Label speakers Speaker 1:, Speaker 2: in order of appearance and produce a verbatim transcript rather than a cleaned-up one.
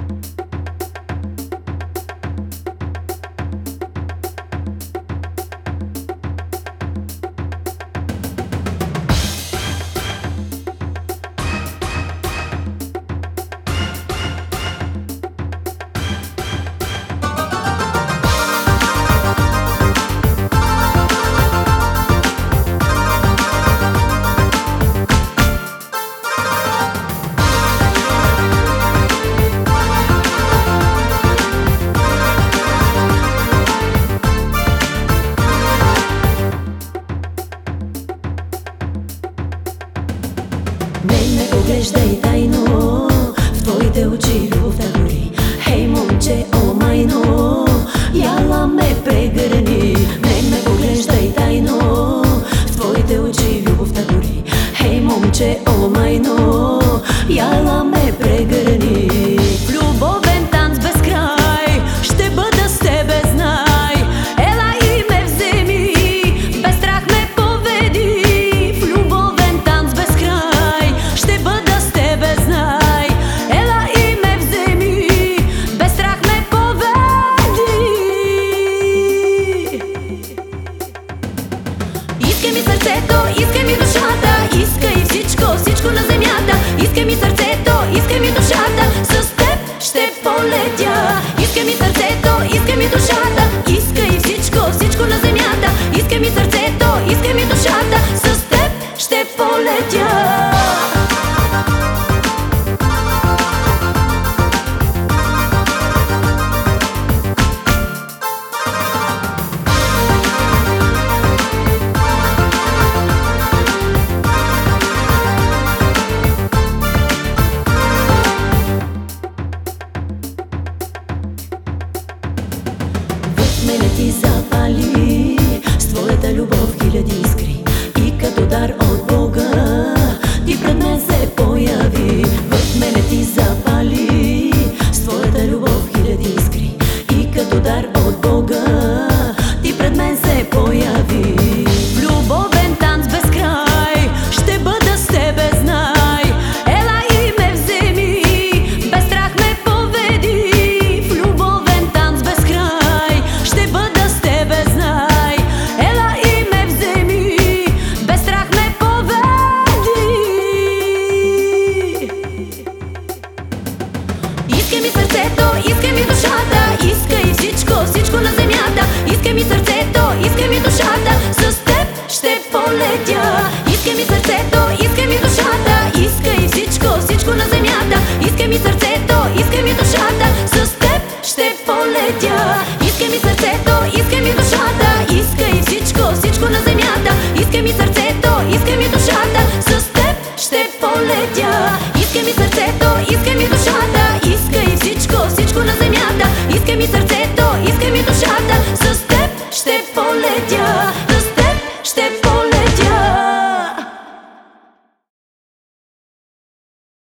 Speaker 1: Не ме поглеждай тайно, в твоите очи любовта гори. Хей, момче, о майно, яла ме прегърни. Не ме поглеждай тайно, в твоите очи любовта гори. Хей, момче, о майно, яла ме прегърни. Любовен танц без край, ще бъда с тебе, знай. Ела и ме вземи, без страх ме поведи. В любовен танц без край, ще бъда с тебе, знай. Ела и ме вземи, без страх ме поведи. Искай ми сърцето, искай ми душата, искай всичко, всичко на земята. Искай ми сърцето, искай ми душата, с теб ще полетя. Искай ми сърцето, искай ми душата, искай всичко, всичко на земята. Искай ми сърцето, искай ми душата, с теб ще полетя. Мене ти запали с твоята любов хиляди искри, и като дар от Бога ти пред мен се появи. В мене ти запали с твоята любов хиляди искри, и като дар от Бога ти пред мен се появи. В любовен танц без край ще бъда с тебе, знай. Ела и ме вземи, без страх ме поведи. В любовен танц без край ще бъда с тебе, знай. Ела и ме вземи, без страх ме поведи. Искай ми сърцето, искай ми душата, искай всичко, всичко на земята. Искай ми сърцето, искай ми душата, с теб ще полетя. Искай ми сърцето, искай ми душата, искай всичко, всичко на земята. Искай ми сърцето, искай ми душата, с теб ще полетя. Искай ми сърцето, искай ми душата, искай всичко, всичко на земята. Искай ми сърцето, искай ми душата, с теб ще полетя. Искай ми сърцето, искай ми душата, искай всичко, всичко на земята. Искай ми сърцето, искай ми душата, с теб ще полетя.